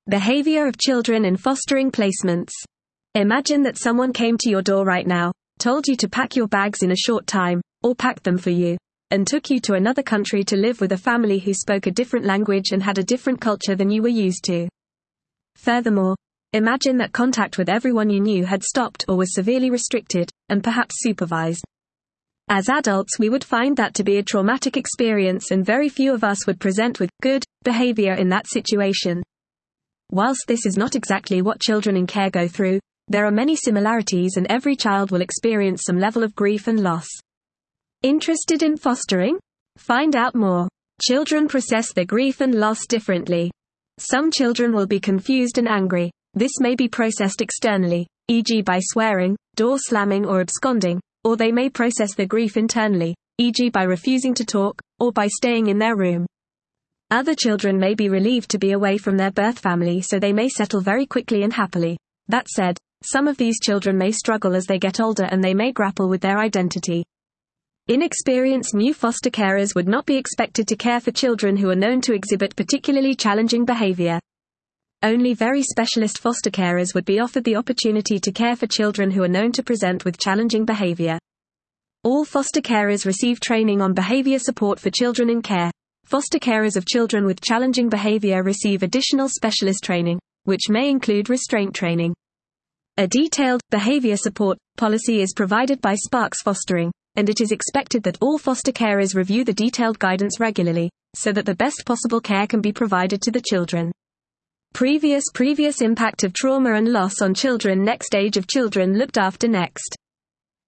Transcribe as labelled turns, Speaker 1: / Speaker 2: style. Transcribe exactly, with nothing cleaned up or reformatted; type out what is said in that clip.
Speaker 1: Behavior of children in fostering placements. Imagine that someone came to your door right now, told you to pack your bags in a short time, or packed them for you, and took you to another country to live with a family who spoke a different language and had a different culture than you were used to. Furthermore, imagine that contact with everyone you knew had stopped or was severely restricted, and perhaps supervised. As adults, we would find that to be a traumatic experience, and very few of us would present with good behavior in that situation. Whilst this is not exactly what children in care go through, there are many similarities, and every child will experience some level of grief and loss. Interested in fostering? Find out more. Children process their grief and loss differently. Some children will be confused and angry. This may be processed externally, for example by swearing, door slamming or absconding, or they may process their grief internally, for example by refusing to talk, or by staying in their room. Other children may be relieved to be away from their birth family, so they may settle very quickly and happily. That said, some of these children may struggle as they get older, and they may grapple with their identity. Inexperienced new foster carers would not be expected to care for children who are known to exhibit particularly challenging behavior. Only very specialist foster carers would be offered the opportunity to care for children who are known to present with challenging behavior. All foster carers receive training on behavior support for children in care. Foster carers of children with challenging behavior receive additional specialist training, which may include restraint training. A detailed behavior support policy is provided by Sparks Fostering, and it is expected that all foster carers review the detailed guidance regularly, so that the best possible care can be provided to the children. Previous previous impact of trauma and loss on children. Next stage of children looked after next.